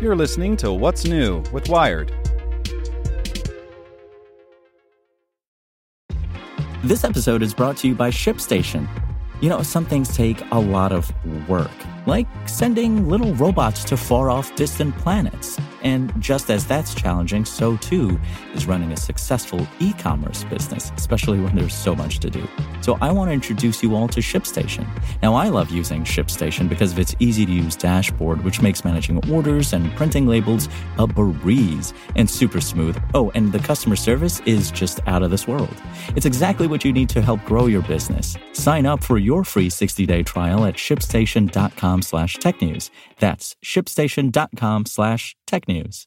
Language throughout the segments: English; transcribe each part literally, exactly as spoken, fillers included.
You're listening to What's New with Wired. This episode is brought to you by ShipStation. You know, some things take a lot of work, like sending little robots to far-off distant planets. And just as that's challenging, so too is running a successful e-commerce business, especially when there's so much to do. So I want to introduce you all to ShipStation. Now, I love using ShipStation because of its easy-to-use dashboard, which makes managing orders and printing labels a breeze and super smooth. Oh, and the customer service is just out of this world. It's exactly what you need to help grow your business. Sign up for your free sixty-day trial at shipstation.com slash technews. That's shipstation.com slash technews.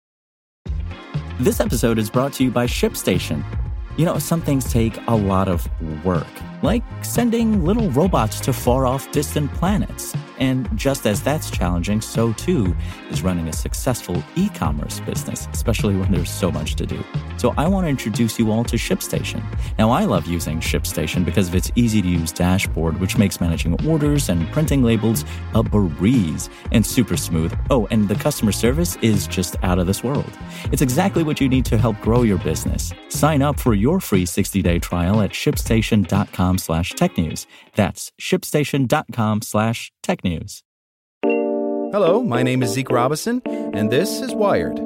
This episode is brought to you by ShipStation. You know, some things take a lot of work, like sending little robots to far-off distant planets. And just as that's challenging, so too is running a successful e-commerce business, especially when there's so much to do. So I want to introduce you all to ShipStation. Now, I love using ShipStation because of its easy-to-use dashboard, which makes managing orders and printing labels a breeze and super smooth. Oh, and the customer service is just out of this world. It's exactly what you need to help grow your business. Sign up for your free sixty-day trial at shipstation.com slash technews. That's shipstation.com slash technews. Hello, my name is Zeke Robison, and this is Wired.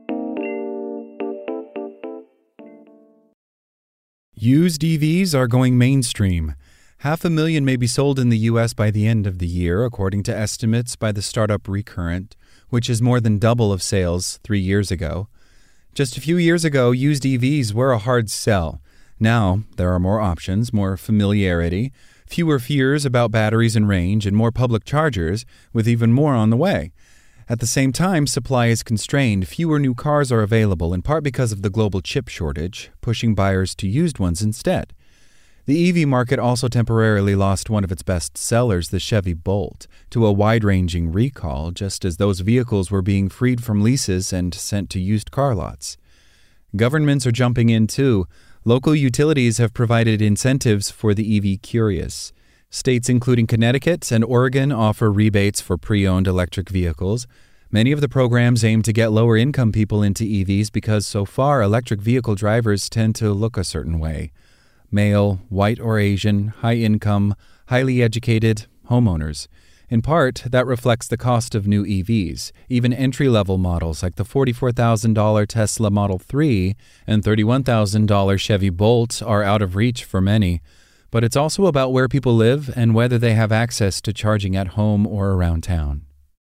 Used E Vs are going mainstream. Half a million may be sold in the U S by the end of the year, according to estimates by the startup Recurrent, which is more than double of sales three years ago. Just a few years ago, used E Vs were a hard sell. Now, there are more options, more familiarity, fewer fears about batteries and range, and more public chargers, with even more on the way. At the same time, supply is constrained. Fewer new cars are available, in part because of the global chip shortage, pushing buyers to used ones instead. The E V market also temporarily lost one of its best sellers, the Chevy Bolt, to a wide-ranging recall, just as those vehicles were being freed from leases and sent to used car lots. Governments are jumping in, too. Local utilities have provided incentives for the E V curious. States including Connecticut and Oregon offer rebates for pre-owned electric vehicles. Many of the programs aim to get lower-income people into E Vs because so far electric vehicle drivers tend to look a certain way. Male, white or Asian, high-income, highly educated homeowners. In part, that reflects the cost of new E Vs. Even entry-level models like the forty-four thousand dollars Tesla Model three and thirty-one thousand dollars Chevy Bolt are out of reach for many. But it's also about where people live and whether they have access to charging at home or around town.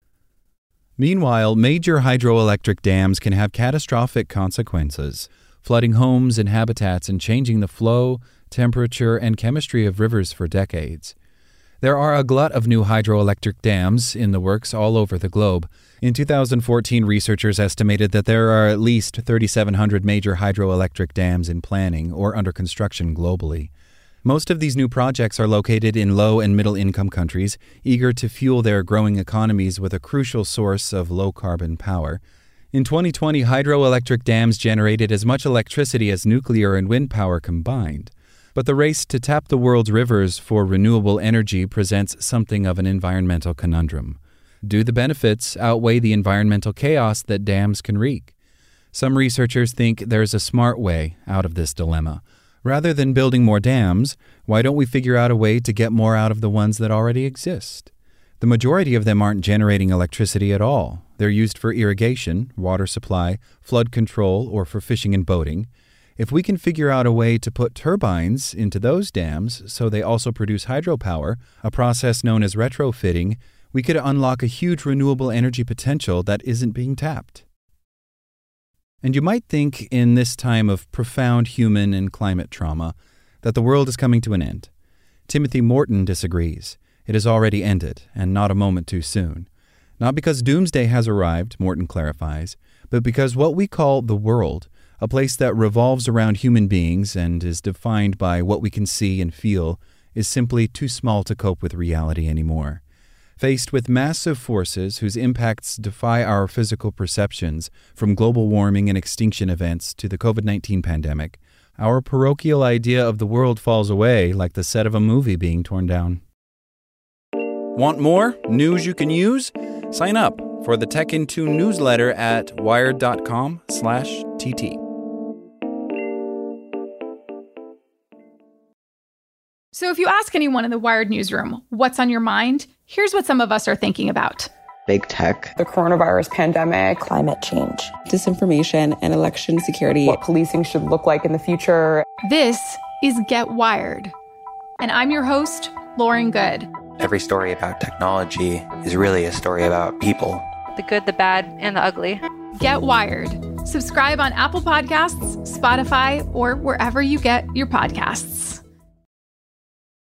Meanwhile, major hydroelectric dams can have catastrophic consequences, flooding homes and habitats and changing the flow, temperature, and chemistry of rivers for decades. There are a glut of new hydroelectric dams in the works all over the globe. In two thousand fourteen, researchers estimated that there are at least three thousand seven hundred major hydroelectric dams in planning or under construction globally. Most of these new projects are located in low- and middle-income countries, eager to fuel their growing economies with a crucial source of low-carbon power. In twenty twenty, hydroelectric dams generated as much electricity as nuclear and wind power combined. But the race to tap the world's rivers for renewable energy presents something of an environmental conundrum. Do the benefits outweigh the environmental chaos that dams can wreak? Some researchers think there's a smart way out of this dilemma. Rather than building more dams, why don't we figure out a way to get more out of the ones that already exist? The majority of them aren't generating electricity at all. They're used for irrigation, water supply, flood control, or for fishing and boating. If we can figure out a way to put turbines into those dams so they also produce hydropower, a process known as retrofitting, we could unlock a huge renewable energy potential that isn't being tapped. And you might think in this time of profound human and climate trauma that the world is coming to an end. Timothy Morton disagrees. It has already ended, and not a moment too soon. Not because doomsday has arrived, Morton clarifies, but because what we call the world, a place that revolves around human beings and is defined by what we can see and feel, is simply too small to cope with reality anymore. Faced with massive forces whose impacts defy our physical perceptions, from global warming and extinction events to the covid nineteen pandemic, our parochial idea of the world falls away like the set of a movie being torn down. Want more news you can use? Sign up for the Tech in Two newsletter at wired.com slash TT. So if you ask anyone in the Wired newsroom what's on your mind, here's what some of us are thinking about. Big tech, the coronavirus pandemic, climate change, disinformation, and election security. What policing should look like in the future. This is Get Wired. And I'm your host, Lauren Good. Every story about technology is really a story about people. The good, the bad, and the ugly. Get Wired. Subscribe on Apple Podcasts, Spotify, or wherever you get your podcasts.